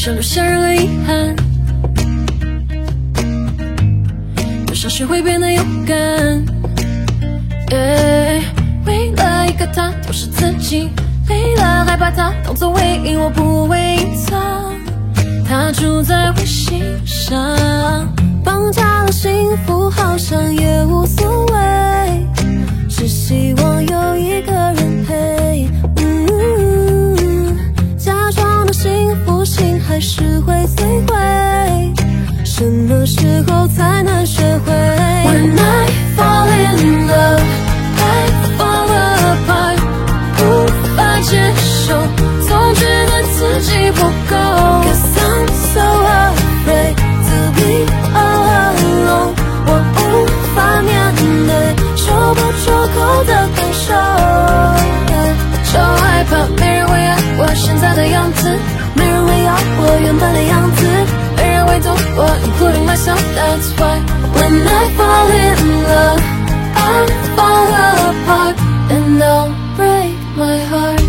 想留下任何遗憾，多少时会变得勇敢。为了一个他丢失自己，为了害怕他当作唯一，我不会隐藏。他住在我心上，绑架了幸福，好像也无所谓，只希望有一个人陪。假装的幸福，心还是会摧毁，什么时候才能学会 ？When I fall in love, I fall apart， 无法接受，总觉得自己不够。Cause I'm so afraid to be all alone， 我无法面对说不出口的感受，就害怕没人会爱我现在的样子，没人会要我原本的样子，没人会懂我 including myself。 That's why when I fall in love, I fall apart and I'll break my heart。